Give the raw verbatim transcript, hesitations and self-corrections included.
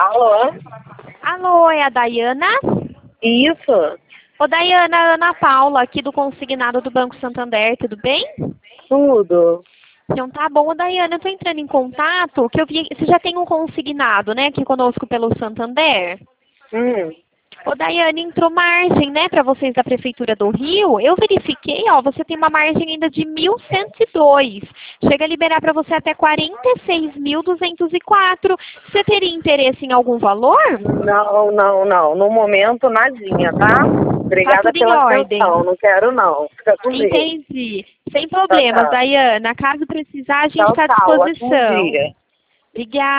Alô? Alô, é a Dayana? Isso? Ô, Dayana, a Ana Paula, aqui do Consignado do Banco Santander, tudo bem? Tudo. Então tá bom. Ô, Dayana, eu tô entrando em contato, que eu vi, você já tem um consignado, né, aqui conosco pelo Santander? Hum. Ô, Daiane, entrou margem, né, para vocês da Prefeitura do Rio. Eu verifiquei, ó, você tem uma margem ainda de mil cento e dois. Chega a liberar para você até quarenta e seis mil duzentos e quatro. Você teria interesse em algum valor? Não, não, não. No momento, nadinha, tá? Tá Obrigada tudo em pela ordem. atenção. Não quero, não. Fica com Deus. Entendi. Sem Tchau, problemas, tchau. Daiana. Caso precisar, a gente Tchau, está à tchau. Ótimo disposição. dia. Obrigada.